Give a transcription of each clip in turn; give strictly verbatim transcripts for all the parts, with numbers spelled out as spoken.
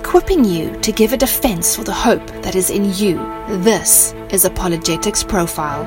equipping you to give a defense for the hope that is in you. This is Apologetics Profile.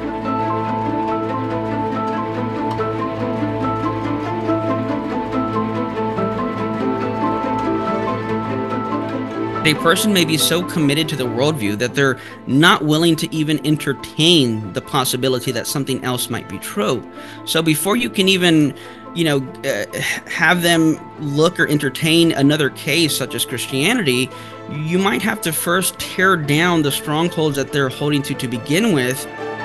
A person may be so committed to the worldview that they're not willing to even entertain the possibility that something else might be true. So before you can even, you know, uh, have them look or entertain another case such as Christianity, you might have to first tear down the strongholds that they're holding to to begin with.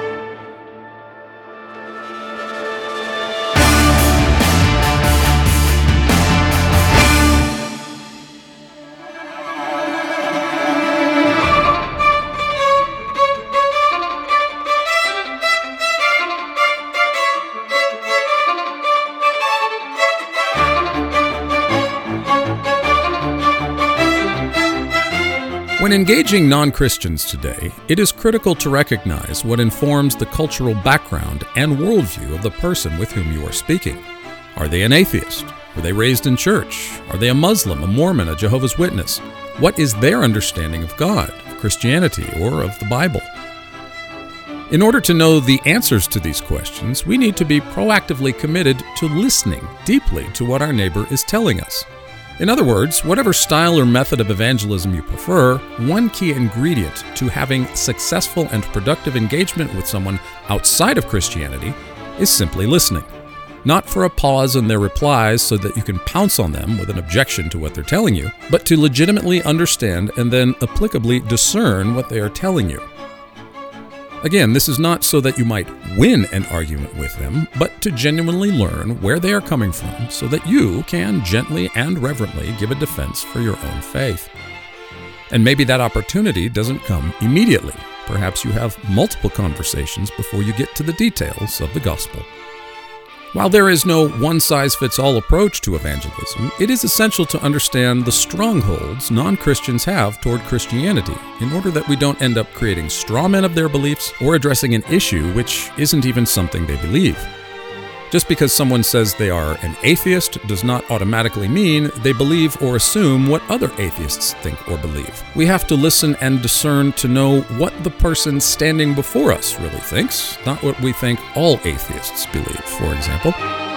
When engaging non-Christians today, it is critical to recognize what informs the cultural background and worldview of the person with whom you are speaking. Are they an atheist? Were they raised in church? Are they a Muslim, a Mormon, a Jehovah's Witness? What is their understanding of God, of Christianity, or of the Bible? In order to know the answers to these questions, we need to be proactively committed to listening deeply to what our neighbor is telling us. In other words, whatever style or method of evangelism you prefer, one key ingredient to having successful and productive engagement with someone outside of Christianity is simply listening. Not for a pause in their replies so that you can pounce on them with an objection to what they're telling you, but to legitimately understand and then applicably discern what they are telling you. Again, this is not so that you might win an argument with them, but to genuinely learn where they are coming from so that you can gently and reverently give a defense for your own faith. And maybe that opportunity doesn't come immediately. Perhaps you have multiple conversations before you get to the details of the gospel. While there is no one-size-fits-all approach to evangelism, it is essential to understand the strongholds non-Christians have toward Christianity in order that we don't end up creating straw men of their beliefs or addressing an issue which isn't even something they believe. Just because someone says they are an atheist does not automatically mean they believe or assume what other atheists think or believe. We have to listen and discern to know what the person standing before us really thinks, not what we think all atheists believe, for example.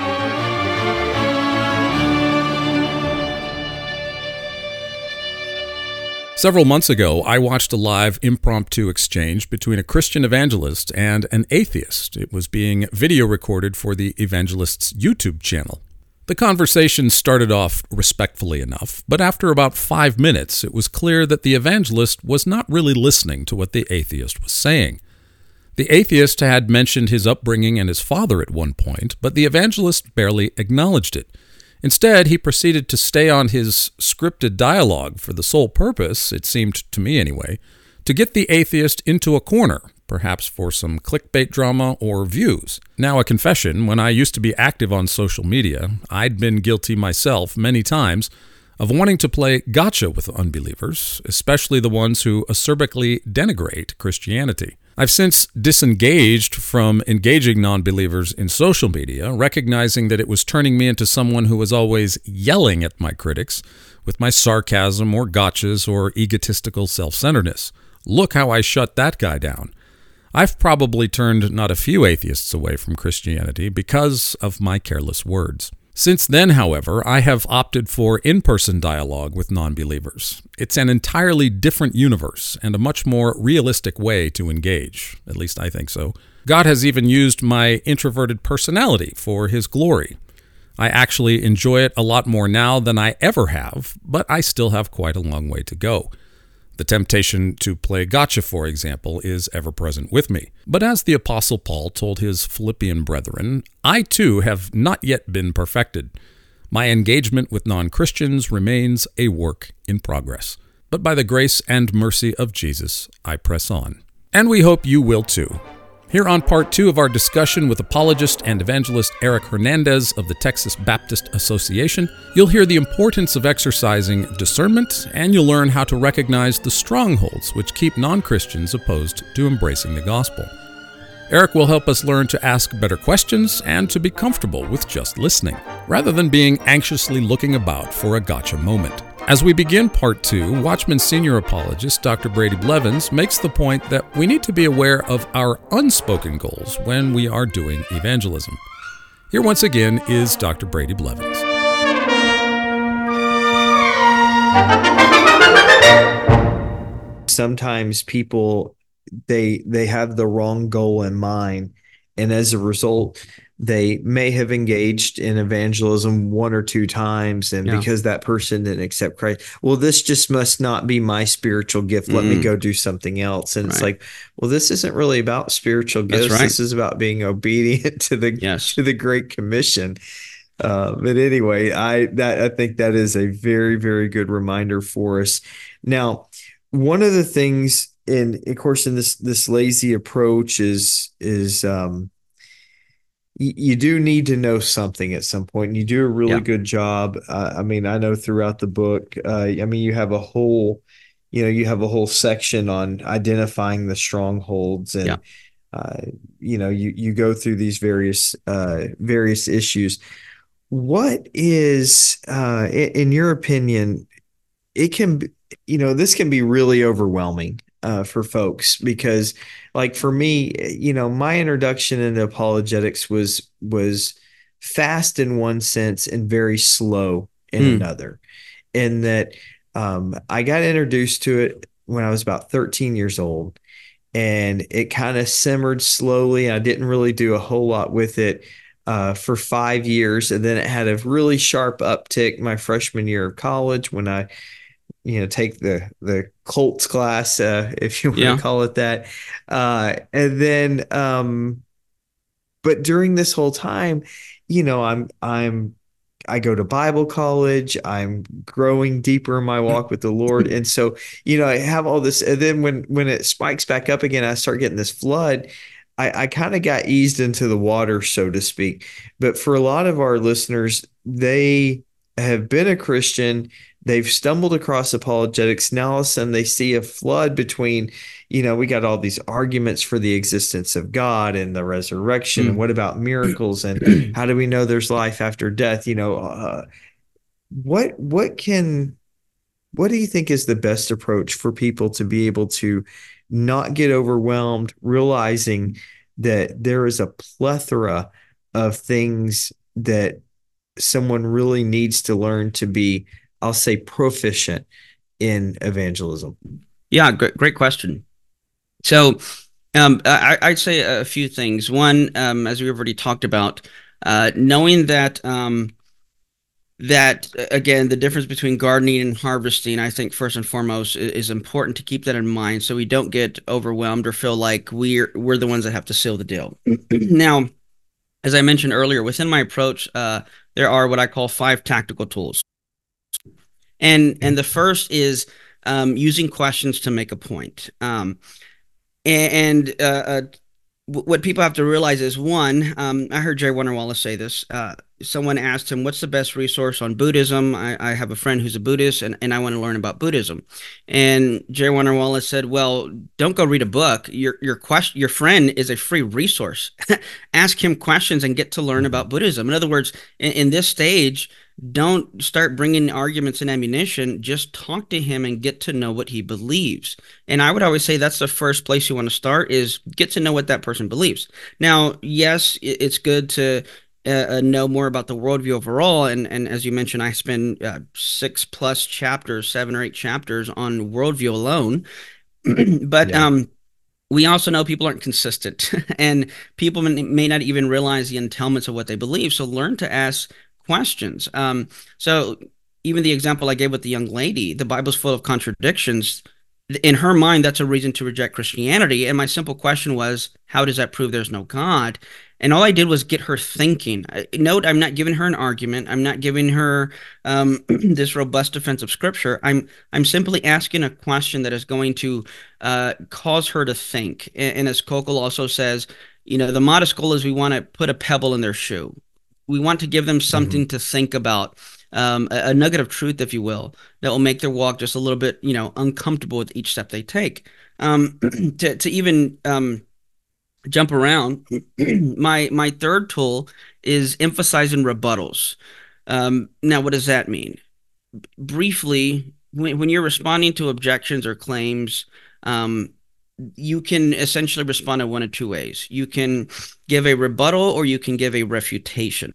Several months ago, I watched a live impromptu exchange between a Christian evangelist and an atheist. It was being video recorded for the evangelist's YouTube channel. The conversation started off respectfully enough, but after about five minutes, it was clear that the evangelist was not really listening to what the atheist was saying. The atheist had mentioned his upbringing and his father at one point, but the evangelist barely acknowledged it. Instead, he proceeded to stay on his scripted dialogue for the sole purpose, it seemed to me anyway, to get the atheist into a corner, perhaps for some clickbait drama or views. Now, a confession, when I used to be active on social media, I'd been guilty myself many times of wanting to play gotcha with unbelievers, especially the ones who acerbically denigrate Christianity. I've since disengaged from engaging non-believers in social media, recognizing that it was turning me into someone who was always yelling at my critics with my sarcasm or gotchas or egotistical self-centeredness. Look how I shut that guy down. I've probably turned not a few atheists away from Christianity because of my careless words. Since then, however, I have opted for in-person dialogue with non-believers. It's an entirely different universe and a much more realistic way to engage. At least I think so. God has even used my introverted personality for His glory. I actually enjoy it a lot more now than I ever have, but I still have quite a long way to go. The temptation to play gotcha, for example, is ever present with me. But as the Apostle Paul told his Philippian brethren, I too have not yet been perfected. My engagement with non-Christians remains a work in progress. But by the grace and mercy of Jesus, I press on. And we hope you will too. Here on part two of our discussion with apologist and evangelist Eric Hernandez of the Texas Baptist Association, you'll hear the importance of exercising discernment, and you'll learn how to recognize the strongholds which keep non-Christians opposed to embracing the gospel. Eric will help us learn to ask better questions and to be comfortable with just listening, rather than being anxiously looking about for a gotcha moment. As we begin part two, Watchman senior apologist Doctor Brady Blevins makes the point that we need to be aware of our unspoken goals when we are doing evangelism. Here once again is Doctor Brady Blevins. Sometimes people, they they have the wrong goal in mind, and as a result, they may have engaged in evangelism one or two times, and yeah. because that person didn't accept Christ, well, this just must not be my spiritual gift. Let mm. me go do something else. And right. it's like, well, this isn't really about spiritual gifts. Right. This is about being obedient to the yes. to the Great Commission. Uh, but anyway, I that I think that is a very, very good reminder for us. Now, one of the things, in of course, in this this lazy approach is is um, y- you do need to know something at some point, and you do a really yeah. good job. Uh, I mean, I know throughout the book, uh, I mean, you have a whole, you know, you have a whole section on identifying the strongholds, and yeah. uh, you know, you you go through these various uh, various issues. What is, uh, in, in your opinion, it can be, you know, this can be really overwhelming uh, for folks because, like for me, you know, my introduction into apologetics was was fast in one sense and very slow in mm. another. In that um, I got introduced to it when I was about thirteen years old, and it kind of simmered slowly. I didn't really do a whole lot with it Uh, for five years. And then it had a really sharp uptick my freshman year of college when I, you know, take the, the Colts class, uh, if you want yeah. to call it that. Uh, and then, um, but during this whole time, you know, I'm, I'm, I go to Bible college. I'm growing deeper in my walk with the Lord. And so, you know, I have all this. And then when, when it spikes back up again, I start getting this flood. I, I kind of got eased into the water, so to speak. But for a lot of our listeners, they have been a Christian. They've stumbled across apologetics. Now all of a sudden they see a flood between, you know, we got all these arguments for the existence of God and the resurrection. Mm. And what about miracles? And how do we know there's life after death? You know, uh, what what can what do you think is the best approach for people to be able to not get overwhelmed, realizing that there is a plethora of things that someone really needs to learn to be, I'll say, proficient in evangelism? Yeah, great, great question. So um, I, I'd say a few things. One, um, as we've already talked about, uh, knowing that um, that, again, the difference between gardening and harvesting, I think first and foremost is, is important to keep that in mind so we don't get overwhelmed or feel like we're we're the ones that have to seal the deal. Now, as I mentioned earlier, within my approach, uh, there are what I call five tactical tools. And and the first is um, using questions to make a point. Um, and uh, uh, what people have to realize is, one, um, I heard Jerry Warner Wallace say this. Uh, someone asked him, what's the best resource on Buddhism? I, I have a friend who's a Buddhist, and, and I want to learn about Buddhism. And Jerry Warner Wallace said, well, don't go read a book. Your your question, your friend is a free resource. Ask him questions and get to learn about Buddhism. In other words, in, in this stage, don't start bringing arguments and ammunition. Just talk to him and get to know what he believes. And I would always say that's the first place you want to start, is get to know what that person believes. Now, yes, it's good to uh, know more about the worldview overall. And, and as you mentioned, I spend uh, six plus chapters, seven or eight chapters on worldview alone. But yeah. um, we also know people aren't consistent, and people may not even realize the entailments of what they believe. So learn to ask questions. Um, so even the example I gave with the young lady, the Bible's full of contradictions. In her mind, that's a reason to reject Christianity. And my simple question was, how does that prove there's no God? And all I did was get her thinking. Note, I'm not giving her an argument. I'm not giving her um, this robust defense of Scripture. I'm I'm simply asking a question that is going to uh, cause her to think. And, and as Kokol also says, you know, the modest goal is we want to put a pebble in their shoe. We want to give them something mm-hmm. to think about, um, a, a nugget of truth, if you will, that will make their walk just a little bit, you know, uncomfortable with each step they take. Um, to to even um, jump around, my my third tool is emphasizing rebuttals. Um, now, what does that mean? briefly, when, when you're responding to objections or claims, um, you can essentially respond in one of two ways. You can give a rebuttal or you can give a refutation.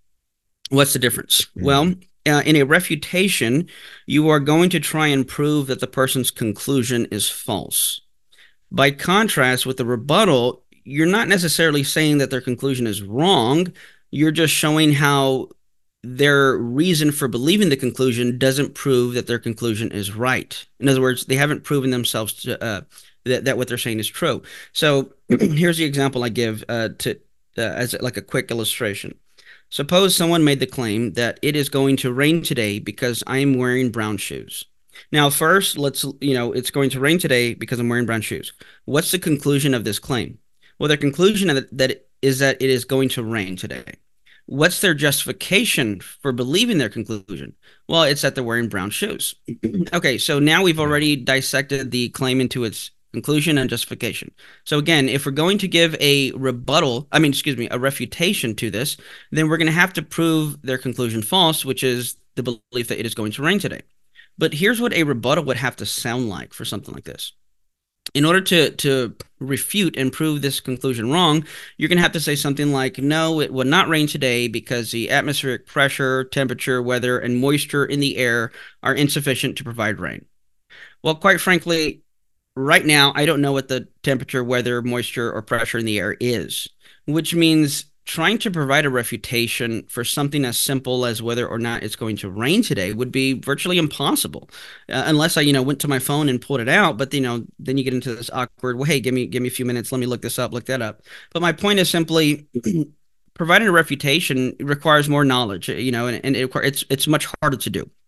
What's the difference? Mm-hmm. Well, uh, in a refutation, you are going to try and prove that the person's conclusion is false. By contrast, with the rebuttal, you're not necessarily saying that their conclusion is wrong. You're just showing how their reason for believing the conclusion doesn't prove that their conclusion is right. In other words, they haven't proven themselves to, uh, that, that what they're saying is true. So here's the example I give uh, to uh, as like a quick illustration. Suppose someone made the claim that it is going to rain today because I am wearing brown shoes. Now, first, let's, you know, it's going to rain today because I'm wearing brown shoes. What's the conclusion of this claim? Well, their conclusion of that, that is that it is going to rain today. What's their justification for believing their conclusion? Well, it's that they're wearing brown shoes. Okay, so now we've already dissected the claim into its conclusion and justification. So again, if we're going to give a rebuttal, I mean, excuse me, a refutation to this, then we're going to have to prove their conclusion false, which is the belief that it is going to rain today. But here's what a rebuttal would have to sound like for something like this. In order to, to refute and prove this conclusion wrong, you're going to have to say something like, no, it will not rain today because the atmospheric pressure, temperature, weather, and moisture in the air are insufficient to provide rain. Well, quite frankly, right now, I don't know what the temperature, weather, moisture, or pressure in the air is, which means trying to provide a refutation for something as simple as whether or not it's going to rain today would be virtually impossible, uh, unless I, you know, went to my phone and pulled it out. But, you know, then you get into this awkward, well, hey, give me, give me a few minutes. Let me look this up, look that up. But my point is simply providing a refutation requires more knowledge, you know, and, and it, it's, it's much harder to do.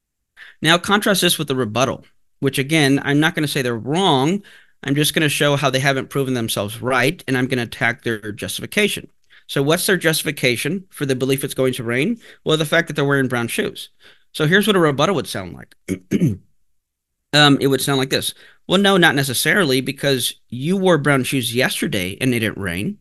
Now, contrast this with the rebuttal, which, again, I'm not going to say they're wrong. I'm just going to show how they haven't proven themselves right, and I'm going to attack their justification. So what's their justification for the belief it's going to rain? Well, the fact that they're wearing brown shoes. So here's what a rebuttal would sound like. um, it would sound like this. Well, no, not necessarily, because you wore brown shoes yesterday and it didn't rain.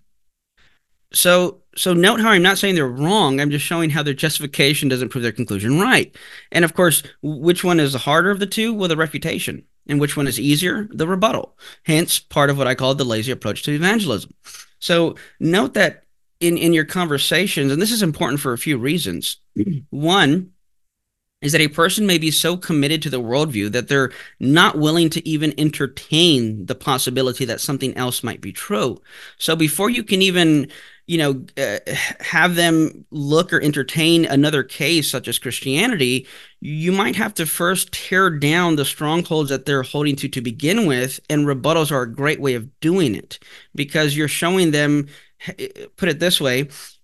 So so note how I'm not saying they're wrong. I'm just showing how their justification doesn't prove their conclusion right. And of course, which one is the harder of the two? Well, the refutation. And which one is easier? The rebuttal. Hence, part of what I call the lazy approach to evangelism. So note that in, in your conversations, and this is important for a few reasons. One is that a person may be so committed to the worldview that they're not willing to even entertain the possibility that something else might be true. So before you can even, you know, uh, have them look or entertain another case such as Christianity, you might have to first tear down the strongholds that they're holding to to begin with, and rebuttals are a great way of doing it because you're showing them, put it this way,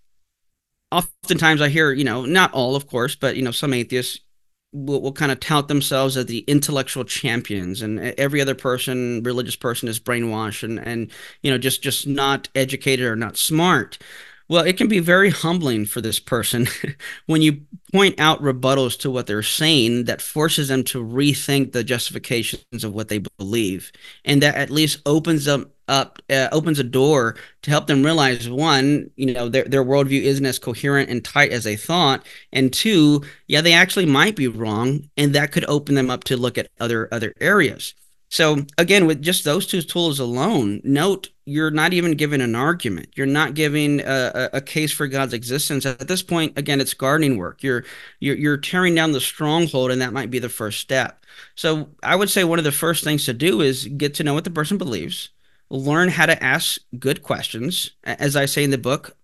oftentimes I hear, you know, not all, of course, but, you know, some atheists will, will kind of tout themselves as the intellectual champions, and every other person, religious person, is brainwashed and, and you know, just, just not educated or not smart. Well, it can be very humbling for this person when you point out rebuttals to what they're saying that forces them to rethink the justifications of what they believe. And that at least opens them up, uh, opens a door to help them realize, one, you know, their, their worldview isn't as coherent and tight as they thought. And two, yeah, they actually might be wrong. And that could open them up to look at other, other areas. So again, with just those two tools alone, note you're not even giving an argument. You're not giving a, a case for God's existence. At this point, again, it's gardening work. You're, you're you're tearing down the stronghold, and that might be the first step. So I would say one of the first things to do is get to know what the person believes, learn how to ask good questions. As I say in the book,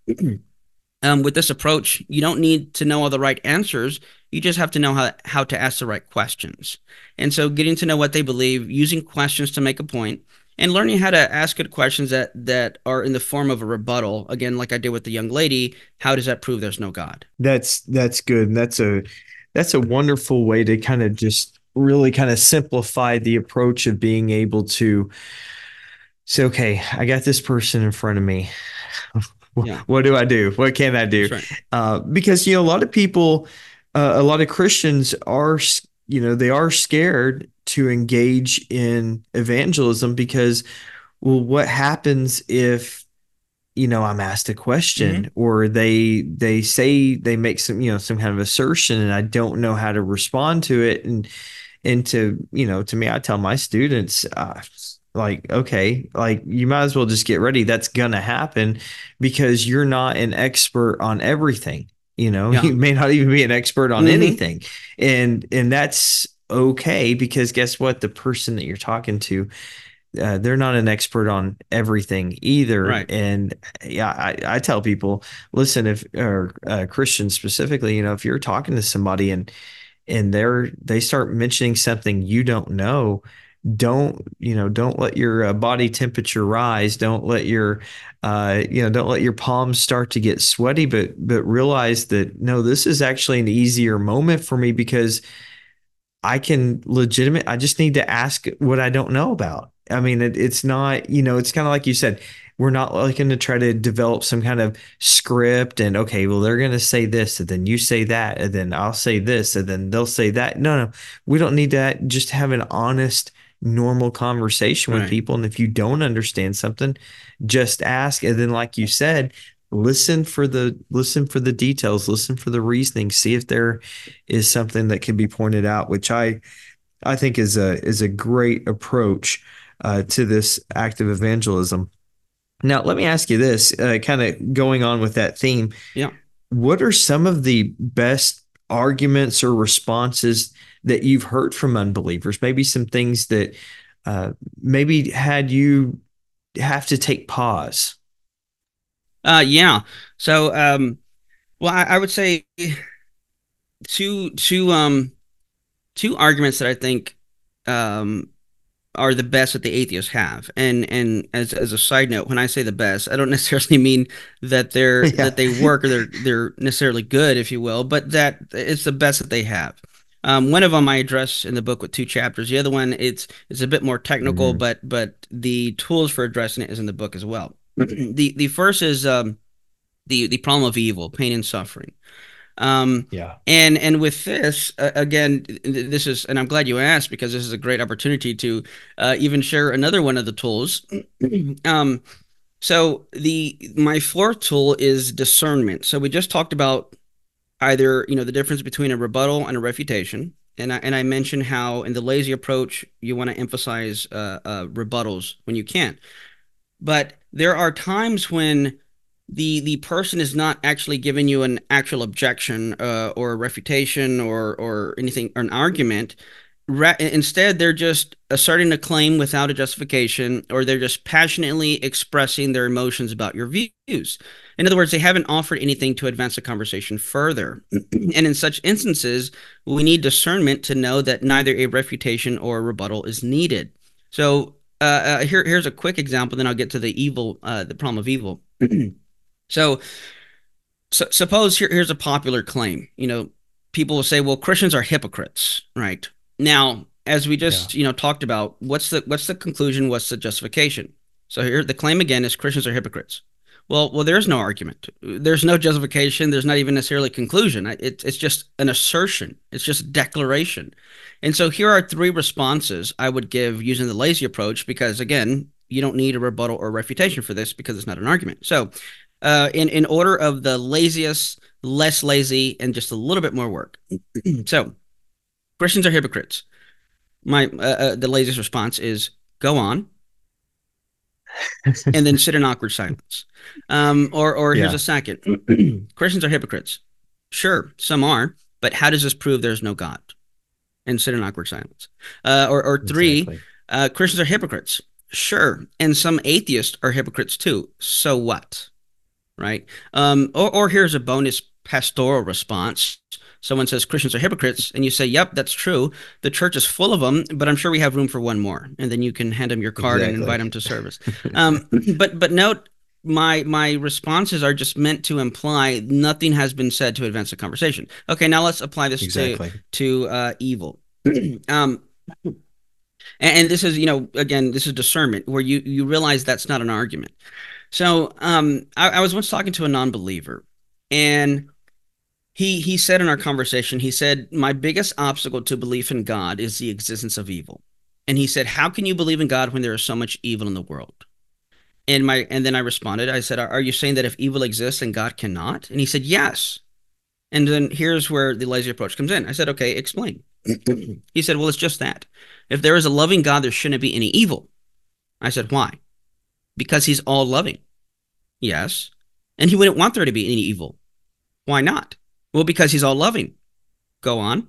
um, with this approach, you don't need to know all the right answers. You just have to know how, how to ask the right questions. And so getting to know what they believe, using questions to make a point, and learning how to ask good questions that, that are in the form of a rebuttal. Again, like I did with the young lady, how does that prove there's no God? That's that's good. And that's a that's a wonderful way to kind of just really kind of simplify the approach of being able to say, okay, I got this person in front of me. Yeah. What do I do? What can I do? Right. Uh, because, you know, a lot of people, uh, a lot of Christians are, you know, they are scared to engage in evangelism because, well, what happens if you know, I'm asked a question, Mm-hmm. or they they say they make some, you know, some kind of assertion, and I don't know how to respond to it. And and to, you know, to me, I tell my students, uh, like, okay, like you might as well just get ready. That's gonna happen because you're not an expert on everything. You know, Yeah. you may not even be an expert on Mm-hmm. anything. And and that's okay, because guess what? The person that you're talking to, uh, they're not an expert on everything either. Right. And yeah, I, I tell people, listen, if, or uh, Christians specifically, you know, if you're talking to somebody and and they're they start mentioning something you don't know, don't, you know, don't let your uh, body temperature rise. Don't let your uh, you know, don't let your palms start to get sweaty, but but realize that no, this is actually an easier moment for me, because I can legitimate. I just need to ask what I don't know about. I mean, it, it's not, you know, it's kind of like you said, we're not looking to try to develop some kind of script and, okay, well, they're going to say this, and then you say that, and then I'll say this, and then they'll say that. No, no, we don't need that. Just have an honest, normal conversation with Right. people. And if you don't understand something, just ask. And then, like you said, listen for the listen for the details, listen for the reasoning, see if there is something that can be pointed out, which I I think is a is a great approach uh, to this act of evangelism. Now, let me ask you this, uh, kind of going on with that theme. Yeah. What are some of the best arguments or responses that you've heard from unbelievers? Maybe some things that uh, maybe had you have to take pause. Uh, yeah. So, um, well, I, I would say two, two, um, two arguments that I think, um, are the best that the atheists have. And and as as a side note, when I say the best, I don't necessarily mean that they're Yeah. that they work or they're they're necessarily good, if you will, but that it's the best that they have. Um, one of them I address in the book with two chapters. The other one it's it's a bit more technical, Mhm. but but the tools for addressing it is in the book as well. the the first is um, the the problem of evil, pain and suffering. Um, Yeah. and and with this, uh, again, this is, and I'm glad you asked, because this is a great opportunity to uh, even share another one of the tools. um, so the my fourth tool is discernment. So we just talked about either, you know, the difference between a rebuttal and a refutation, and I and I mentioned how in the lazy approach you want to emphasize uh, uh, rebuttals when you can, but there are times when the the person is not actually giving you an actual objection uh, or a refutation or or anything or an argument. Ra- instead, they're just asserting a claim without a justification, or they're just passionately expressing their emotions about your views. In other words, they haven't offered anything to advance the conversation further. And in such instances, we need discernment to know that neither a refutation or a rebuttal is needed. So uh, uh, here, here's a quick example, then I'll get to the evil, uh, the problem of evil. So, so suppose here, here's a popular claim. You know, people will say, "Well, Christians are hypocrites," right? Now, as we Yeah. just you know talked about, what's the what's the conclusion? What's the justification? So here, the claim again is Christians are hypocrites. Well, well, there's no argument. There's no justification. There's not even necessarily a conclusion. It, it's just an assertion. It's just a declaration. And so here are three responses I would give using the lazy approach, because again, you don't need a rebuttal or refutation for this because it's not an argument. So uh, in in order of the laziest, less lazy, and just a little bit more work. So Christians are hypocrites. My uh, uh, the laziest response is go on, and then sit in awkward silence. Um, or or here's a Yeah. second. Christians are hypocrites. Sure, some are, but how does this prove there's no God? And sit in awkward silence. Uh, or or three, Exactly. uh, Christians are hypocrites. Sure, and some atheists are hypocrites too. So what? Right? Um, or, or here's a bonus pastoral response. Someone says Christians are hypocrites, and you say, "Yep, that's true. The church is full of them, but I'm sure we have room for one more." And then you can hand them your card and invite Exactly. them to service. Um, but but note, my my responses are just meant to imply nothing has been said to advance the conversation. Okay, now let's apply this to Exactly. to uh, evil. um, and, and this is, you know, again, this is discernment, where you you realize that's not an argument. So um, I, I was once talking to a non-believer, and he he said in our conversation, he said, "My biggest obstacle to belief in God is the existence of evil." And he said, "How can you believe in God when there is so much evil in the world?" And my and then I responded. I said, "Are, are you saying that if evil exists and God cannot?" And he said, "Yes." And then here's where the lazy approach comes in. I said, "Okay, explain." He said, "Well, it's just that. If there is a loving God, there shouldn't be any evil." I said, "Why?" "Because he's all loving." "Yes." "And he wouldn't want there to be any evil." "Why not?" "Well, because he's all loving." "Go on."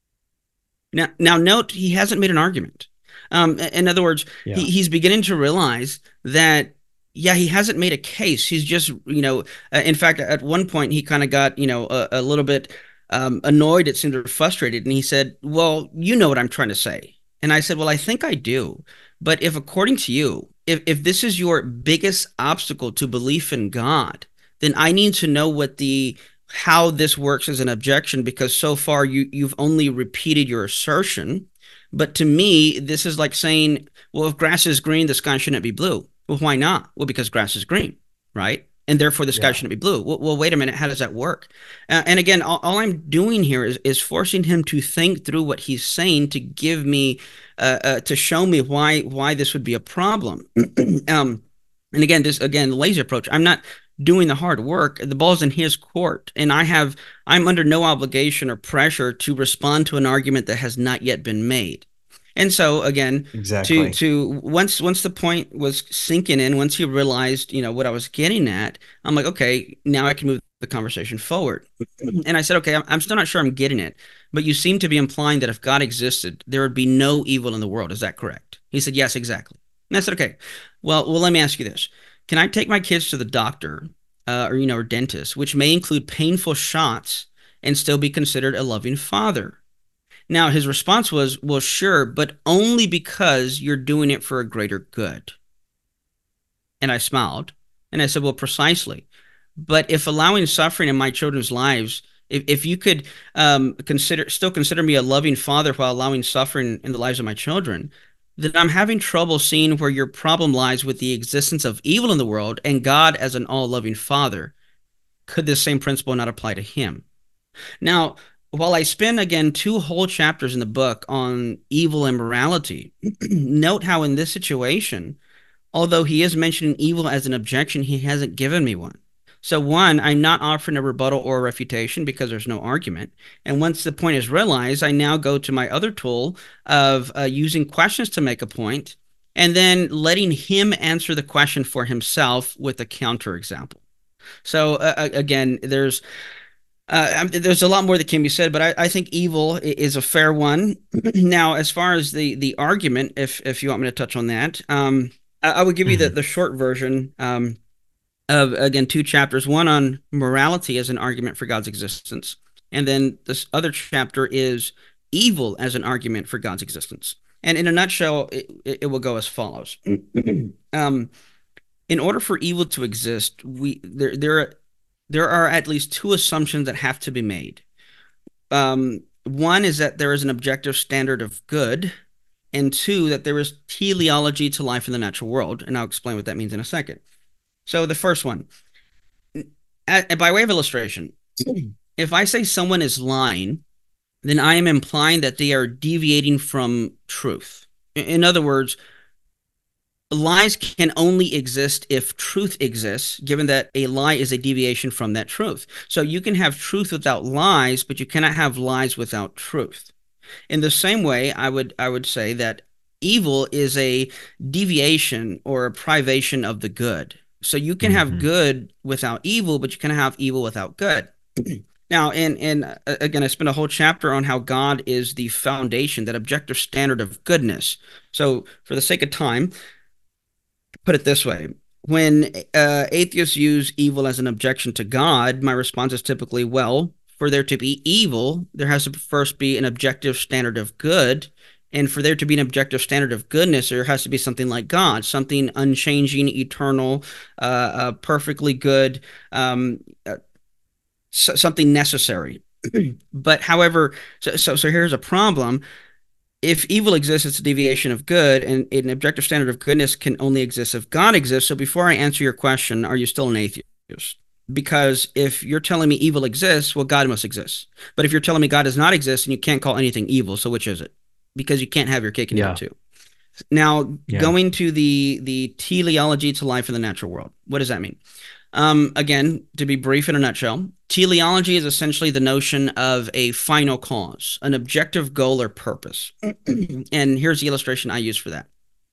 Now, now note he hasn't made an argument. Um, in other words, yeah. he, he's beginning to realize that, yeah, he hasn't made a case. He's just, you know, uh, in fact, at one point he kind of got, you know, a, a little bit um, annoyed, it seemed, or frustrated. And he said, "Well, you know what I'm trying to say." And I said, "Well, I think I do. But if according to you, if, if this is your biggest obstacle to belief in God, then I need to know what the how this works as an objection, because so far you, you've only repeated your assertion. But to me, this is like saying, well, if grass is green, the sky shouldn't be blue." "Well, why not?" "Well, because grass is green, right? And therefore the sky yeah. shouldn't be blue." Well, well, wait a minute. How does that work? Uh, and again, all, all I'm doing here is, is forcing him to think through what he's saying to give me, uh, uh, to show me why why this would be a problem. um, and again, this again, the lazy approach. I'm not doing the hard work. The ball's in his court, and I have I'm under no obligation or pressure to respond to an argument that has not yet been made. And so again, exactly. to to once once the point was sinking in, once he realized, you know, what I was getting at, I'm like, okay, now I can move the conversation forward. And I said, okay, I'm, I'm still not sure I'm getting it, but you seem to be implying that if God existed, there would be no evil in the world. Is that correct? He said, yes, exactly. And I said, okay, well, well, let me ask you this. Can I take my kids to the doctor uh, or, you know, or dentist, which may include painful shots, and still be considered a loving father? Now, his response was, well, sure, but only because you're doing it for a greater good. And I smiled, and I said, well, precisely. But if allowing suffering in my children's lives, if, if you could um, consider still consider me a loving father while allowing suffering in the lives of my children, then I'm having trouble seeing where your problem lies with the existence of evil in the world and God as an all-loving father. Could this same principle not apply to him? Now, while I spend, again, two whole chapters in the book on evil and morality, note how in this situation, although he is mentioning evil as an objection, he hasn't given me one. So one, I'm not offering a rebuttal or a refutation because there's no argument. And once the point is realized, I now go to my other tool of uh, using questions to make a point, and then letting him answer the question for himself with a counterexample. So uh, again, there's uh, there's a lot more that can be said, but I, I think evil is a fair one. Now, as far as the the argument, if if you want me to touch on that, um, I, I would give you the, the short version. Um, Of, again, two chapters, one on morality as an argument for God's existence. And then this other chapter is evil as an argument for God's existence. And in a nutshell, it, it will go as follows. um, in order for evil to exist, we there, there, there are at least two assumptions that have to be made. Um, one is that there is an objective standard of good, and two, that there is teleology to life in the natural world. And I'll explain what that means in a second. So the first one, by way of illustration, if I say someone is lying, then I am implying that they are deviating from truth. In other words, lies can only exist if truth exists, given that a lie is a deviation from that truth. So you can have truth without lies, but you cannot have lies without truth. In the same way, I would I would say that evil is a deviation or a privation of the good. So you can have mm-hmm. good without evil, but you can have evil without good. Now, and, and uh, again, I spent a whole chapter on how God is the foundation, that objective standard of goodness. So for the sake of time, put it this way. When uh, atheists use evil as an objection to God, my response is typically, well, for there to be evil, there has to first be an objective standard of good. And for there to be an objective standard of goodness, there has to be something like God, something unchanging, eternal, uh, uh, perfectly good, um, uh, so, something necessary. But however, so, so so here's a problem. If evil exists, it's a deviation of good, and an objective standard of goodness can only exist if God exists. So before I answer your question, are you still an atheist? Because if you're telling me evil exists, well, God must exist. But if you're telling me God does not exist, and you can't call anything evil, so which is it? Because you can't have your cake and eat it too. Now, Yeah. going to the the teleology to life in the natural world. What does that mean? Um, again, to be brief in a nutshell, teleology is essentially the notion of a final cause, an objective goal or purpose. And here's the illustration I use for that.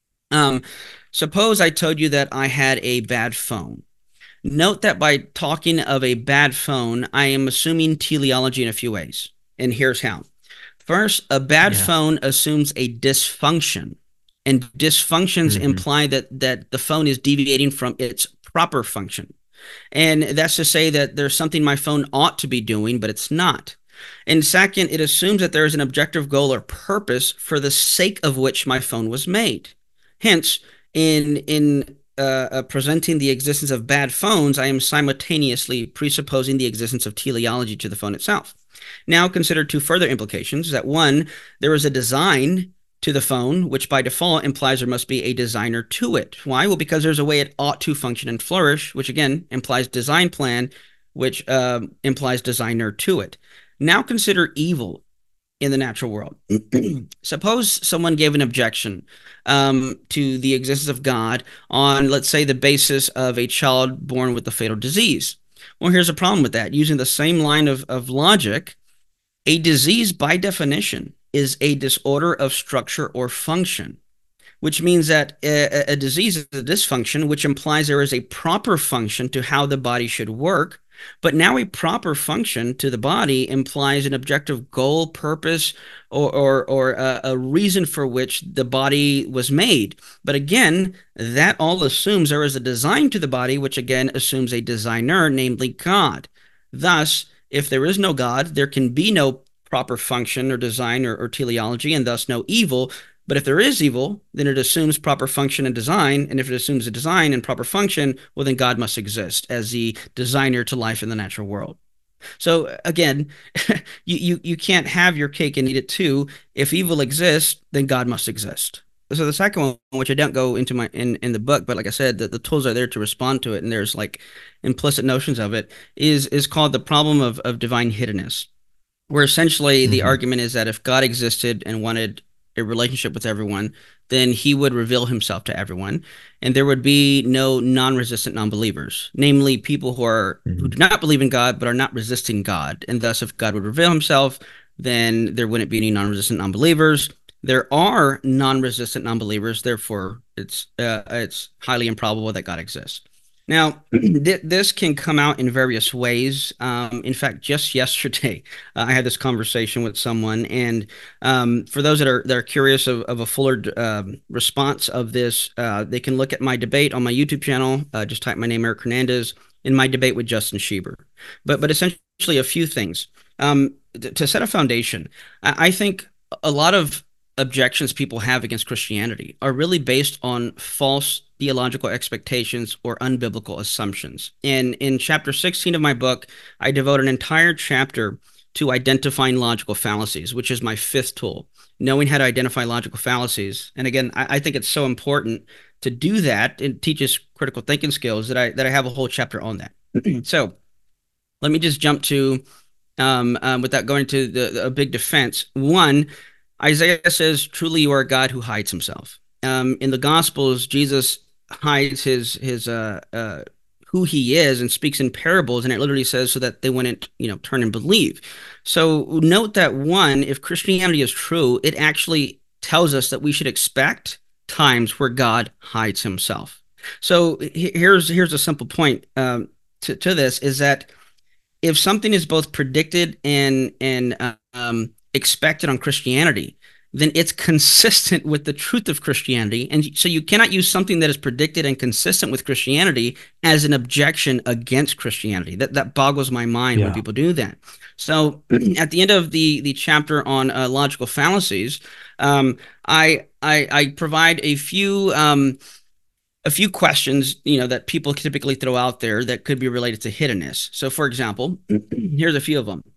Um, suppose I told you that I had a bad phone. Note that by talking of a bad phone, I am assuming teleology in a few ways. And here's how. First, a bad Yeah. phone assumes a dysfunction. And dysfunctions Mhm. imply that that the phone is deviating from its proper function. And that's to say that there's something my phone ought to be doing, but it's not. And second, it assumes that there is an objective goal or purpose for the sake of which my phone was made. Hence, in in uh, uh, presenting the existence of bad phones, I am simultaneously presupposing the existence of teleology to the phone itself. Now, consider two further implications. That one, there is a design to the phone, which by default implies there must be a designer to it. Why? Well, because there's a way it ought to function and flourish, which again implies design plan, which uh, implies designer to it. Now consider evil in the natural world. Suppose someone gave an objection um, to the existence of God on, let's say, the basis of a child born with a fatal disease. Well, here's a problem with that. Using the same line of, of logic, a disease by definition is a disorder of structure or function, which means that a, a disease is a dysfunction, which implies there is a proper function to how the body should work. But now a proper function to the body implies an objective goal, purpose, or, or, or a, a reason for which the body was made. But again, that all assumes there is a design to the body, which again assumes a designer, namely God. Thus, if there is no God, there can be no proper function or design or, or teleology, and thus no evil. But if there is evil, then it assumes proper function and design. And if it assumes a design and proper function, well, then God must exist as the designer to life in the natural world. So again, you, you, you can't have your cake and eat it too. If evil exists, then God must exist. So the second one, which I don't go into my in, in the book, but like I said, the, the tools are there to respond to it, and there's like implicit notions of it, is is called the problem of, of divine hiddenness, where essentially the Mhm. argument is that if God existed and wanted a relationship with everyone, then he would reveal himself to everyone, and there would be no non-resistant non-believers, namely people who are Mhm. who do not believe in God but are not resisting God. And thus, if God would reveal himself, then there wouldn't be any non-resistant non-believers. There are non-resistant non-believers, therefore it's uh, it's highly improbable that God exists. Now, th- this can come out in various ways. Um, in fact, just yesterday, uh, I had this conversation with someone, and um, for those that are that are curious of, of a fuller um, response of this, uh, they can look at my debate on my YouTube channel. Uh, just type my name, Eric Hernandez, in my debate with Justin Schieber. But but essentially, a few things um, th- to set a foundation. I, I think a lot of objections people have against Christianity are really based on false theological expectations or unbiblical assumptions. And in chapter sixteen of my book, I devote an entire chapter to identifying logical fallacies, which is my fifth tool, knowing how to identify logical fallacies. And again, I, I think it's so important to do that. It teaches critical thinking skills that I that I have a whole chapter on that. So let me just jump to, um, um, without going to the, the, a big defense. One, Isaiah says, "Truly you are a God who hides himself." Um, in the Gospels, Jesus hides his his uh, uh, who he is and speaks in parables, and it literally says so that they wouldn't, you know, turn and believe. So note that one, if Christianity is true, it actually tells us that we should expect times where God hides himself. So here's here's a simple point um, to to this is that if something is both predicted and and uh, um, expected on Christianity, then it's consistent with the truth of Christianity. And so you cannot use something that is predicted and consistent with Christianity as an objection against Christianity. That that boggles my mind Yeah. when people do that. So at the end of the the chapter on uh, logical fallacies, um, I, I I provide a few um, a few questions, you know, that people typically throw out there that could be related to hiddenness. So, for example, here's a few of them.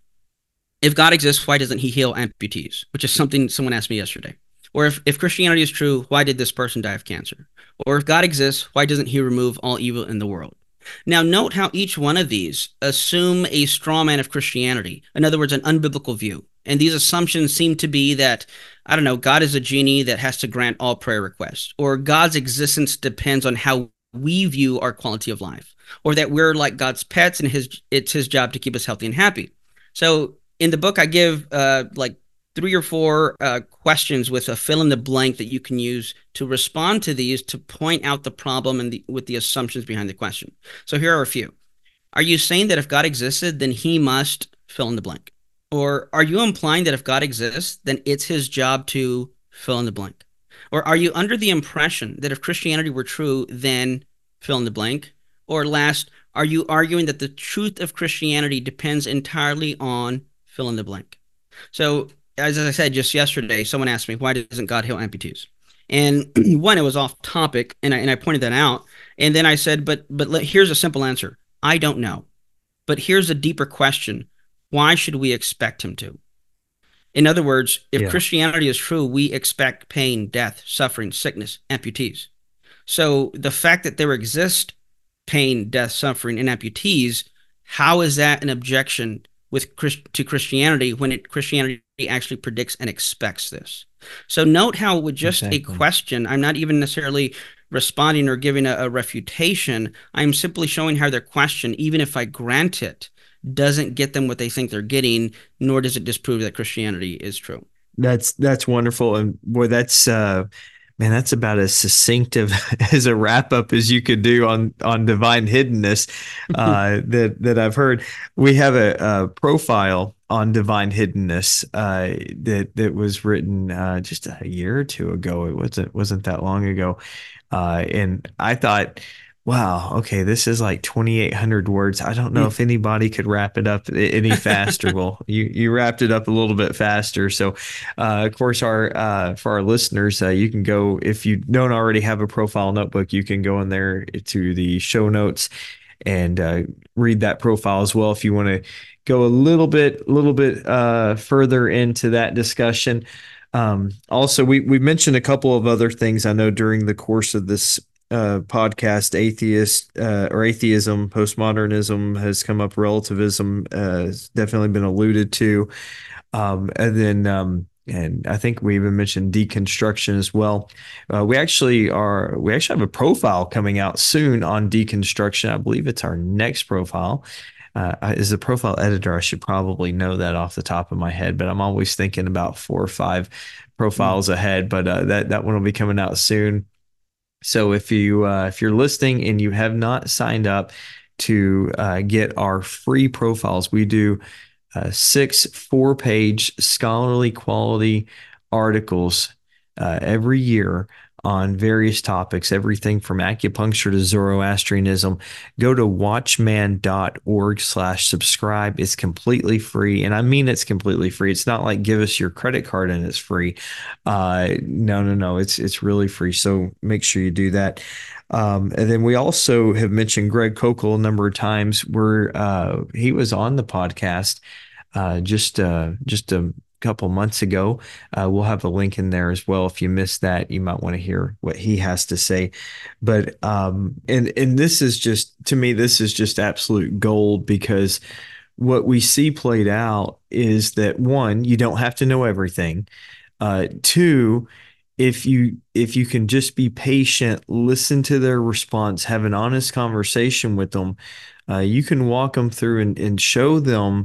If God exists, why doesn't he heal amputees? Which is something someone asked me yesterday. Or if, if Christianity is true, why did this person die of cancer? Or if God exists, why doesn't he remove all evil in the world? Now, note how each one of these assume a straw man of Christianity. In other words, an unbiblical view. And these assumptions seem to be that I don't know, God is a genie that has to grant all prayer requests, or God's existence depends on how we view our quality of life, or that we're like God's pets and his it's his job to keep us healthy and happy. So in the book, I give uh, like three or four uh, questions with a fill in the blank that you can use to respond to these to point out the problem and the, with the assumptions behind the question. So here are a few. Are you saying that if God existed, then he must fill in the blank? Or are you implying that if God exists, then it's his job to fill in the blank? Or are you under the impression that if Christianity were true, then fill in the blank? Or last, are you arguing that the truth of Christianity depends entirely on fill in the blank? So as I said just yesterday, someone asked me, why doesn't God heal amputees? And one, it was off topic, and I, and I pointed that out. And then I said, but but let, here's a simple answer. I don't know. But here's a deeper question. Why should we expect him to? In other words, if yeah. Christianity is true, we expect pain, death, suffering, sickness, amputees. So the fact that there exist pain, death, suffering, and amputees, how is that an objection with to Christianity when it, Christianity actually predicts and expects this? So note how with just exactly. a question, I'm not even necessarily responding or giving a, a refutation. I'm simply showing how their question, even if I grant it, doesn't get them what they think they're getting, nor does it disprove that Christianity is true. That's that's wonderful. And boy, that's uh, man, that's about as succinct of, as a wrap up as you could do on on divine hiddenness uh, that that I've heard. We have a, a profile on divine hiddenness uh, that that was written uh, just a year or two ago. It wasn't wasn't that long ago, uh, and I thought, wow, okay, this is like twenty-eight hundred words. I don't know mm. if anybody could wrap it up any faster. Well, you, you wrapped it up a little bit faster. So, uh, of course, our uh, for our listeners, uh, you can go, if you don't already have a profile notebook, you can go in there to the show notes and uh, read that profile as well if you want to go a little bit, little bit uh, further into that discussion. Um, also, we, we mentioned a couple of other things I know during the course of this Uh, podcast. Atheist uh, or atheism, postmodernism has come up. Relativism uh, has definitely been alluded to, um, and then um, and I think we even mentioned deconstruction as well. Uh, we actually are we actually have a profile coming out soon on deconstruction. I believe it's our next profile. Uh, as a profile editor, I should probably know that off the top of my head, but I'm always thinking about four or five profiles mm-hmm. ahead. But uh, that that one will be coming out soon. So if you uh, if you're listening and you have not signed up to uh, get our free profiles, we do uh, six four-page scholarly quality articles uh, every year on various topics, everything from acupuncture to Zoroastrianism. Go to watchman.org slash subscribe. It's completely free. And I mean, it's completely free. It's not like give us your credit card and it's free. Uh, no, no, no. It's, it's really free. So make sure you do that. Um, and then we also have mentioned Greg Koukl a number of times where uh, he was on the podcast uh, just, uh, just a couple months ago. Uh, we'll have a link in there as well. If you missed that, you might want to hear what he has to say. But um, and and this is just, to me, this is just absolute gold, because what we see played out is that, one, you don't have to know everything. Uh, two, if you if you can just be patient, listen to their response, have an honest conversation with them, uh, you can walk them through and, and show them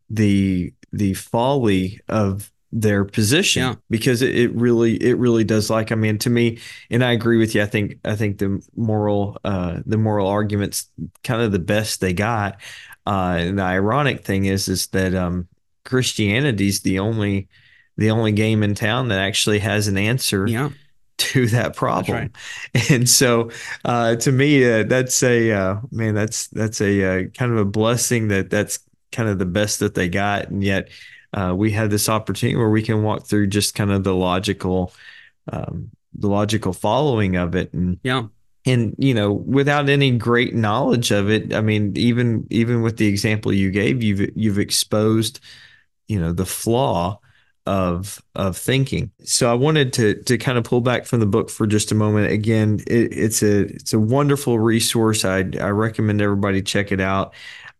the the folly of their position, yeah. because it, it really, it really does. Like, I mean, to me, and I agree with you. I think, I think the moral, uh, the moral argument's kind of the best they got. Uh, and the ironic thing is, is that, um, Christianity's the only, the only game in town that actually has an answer yeah. to that problem. Right. And so, uh, to me, uh, that's a, uh, man, that's, that's a, uh, kind of a blessing that that's kind of the best that they got. And yet uh, we had this opportunity where we can walk through just kind of the logical, um, the logical following of it. And, yeah. and, you know, without any great knowledge of it, I mean, even, even with the example you gave, you've, you've exposed, you know, the flaw of, of thinking. So I wanted to, to kind of pull back from the book for just a moment. Again, it, it's a, it's a wonderful resource. I, I recommend everybody check it out.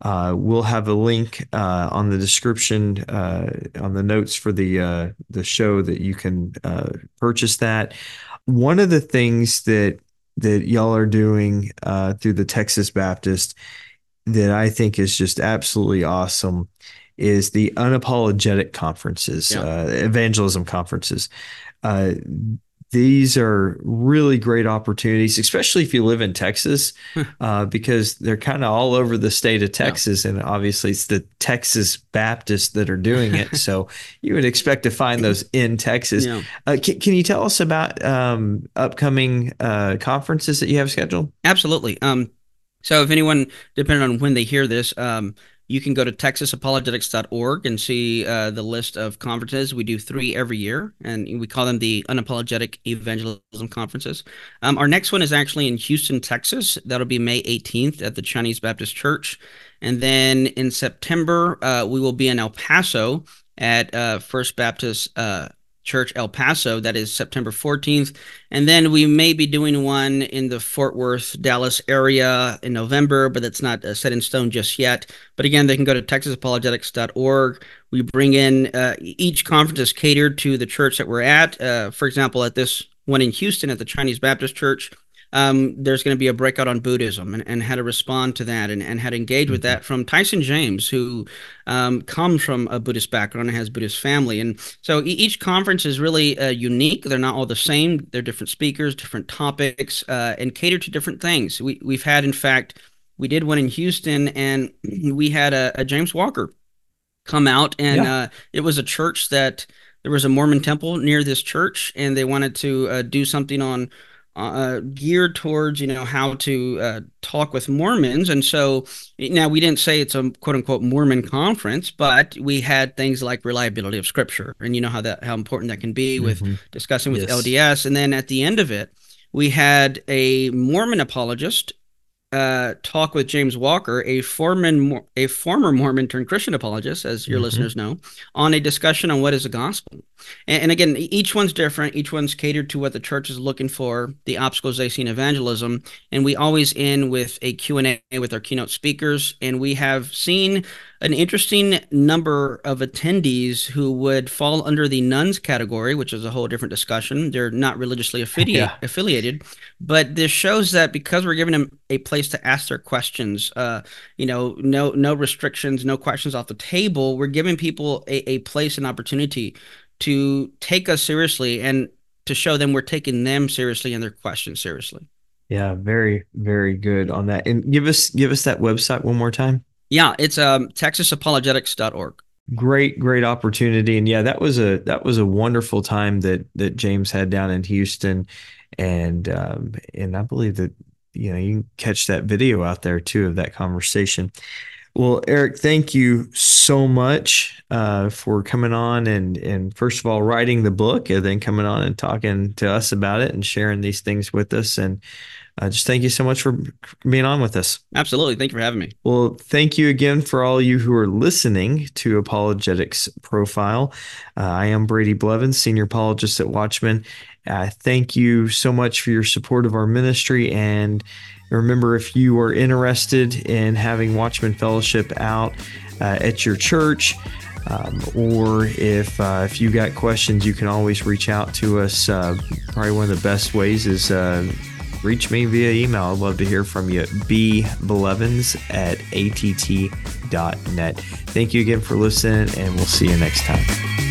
Uh, we'll have a link uh, on the description, uh, on the notes for the uh, the show that you can uh, purchase that. One of the things that that y'all are doing uh, through the Texas Baptist that I think is just absolutely awesome is the unapologetic conferences, yeah. uh, evangelism conferences. Uh, these are really great opportunities, especially if you live in Texas, uh, because they're kind of all over the state of Texas. Yeah. And obviously it's the Texas Baptists that are doing it. So you would expect to find those in Texas. Yeah. Uh, can, can you tell us about um, upcoming uh, conferences that you have scheduled? Absolutely. Um, so if anyone, depending on when they hear this, um, you can go to texas apologetics dot org and see uh, the list of conferences. We do three every year, and we call them the Unapologetic Evangelism Conferences. Um, our next one is actually in Houston, Texas. That'll be May eighteenth at the Chinese Baptist Church. And then in September, uh, we will be in El Paso at uh, First Baptist uh, Church El Paso. That is September fourteenth. And then we may be doing one in the Fort Worth, Dallas area in November, but that's not uh, set in stone just yet. But again, they can go to texas apologetics dot org. We bring in, uh, each conference is catered to the church that we're at. Uh, for example, at this one in Houston at the Chinese Baptist Church, Um, there's going to be a breakout on Buddhism and, and how to respond to that and, and how to engage with that from Tyson James, who um, comes from a Buddhist background and has a Buddhist family. And so e- each conference is really uh, unique. They're not all the same. They're different speakers, different topics, uh, and cater to different things. We, we've had, in fact, we did one in Houston, and we had a, a James Walker come out, and yeah. uh, it was a church that there was a Mormon temple near this church, and they wanted to uh, do something on Uh, geared towards, you know, how to uh, talk with Mormons. And so now we didn't say it's a quote unquote Mormon conference, but we had things like reliability of scripture. And you know how that, how important that can be with mm-hmm. discussing with yes. L D S. And then at the end of it, we had a Mormon apologist uh, talk with James Walker, a former, a former Mormon turned Christian apologist, as your mm-hmm. listeners know, on a discussion on what is the gospel. And, and again, each one's different. Each one's catered to what the church is looking for, the obstacles they see in evangelism. And we always end with a Q and A with our keynote speakers. And we have seen an interesting number of attendees who would fall under the nuns category, which is a whole different discussion. They're not religiously affiliate, yeah. affiliated, but this shows that because we're giving them a place to ask their questions, uh, you know, no no restrictions, no questions off the table, we're giving people a, a place and opportunity to take us seriously and to show them we're taking them seriously and their questions seriously. Yeah, very, very good on that. And give us give us that website one more time. Yeah, it's um, texas apologetics dot org. Great, great opportunity. And yeah, that was a that was a wonderful time that that James had down in Houston. And um, and I believe that, you know, you can catch that video out there too of that conversation. Well, Eric, thank you so much uh, for coming on and, and first of all, writing the book and then coming on and talking to us about it and sharing these things with us. And uh, just thank you so much for being on with us. Absolutely. Thank you for having me. Well, thank you again for all you who are listening to Apologetics Profile. Uh, I am Brady Blevins, Senior Apologist at Watchman. Uh, thank you so much for your support of our ministry. And remember, if you are interested in having Watchman Fellowship out uh, at your church, um, or if uh, if you got questions, you can always reach out to us. Uh, probably one of the best ways is uh, reach me via email. I'd love to hear from you at b blevins at a t t dot net. Thank you again for listening, and we'll see you next time.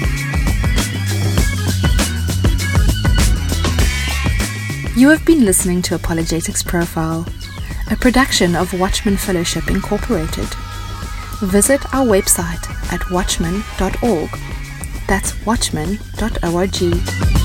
You have been listening to Apologetics Profile, a production of Watchman Fellowship Incorporated. Visit our website at watchman dot org. That's watchman dot org.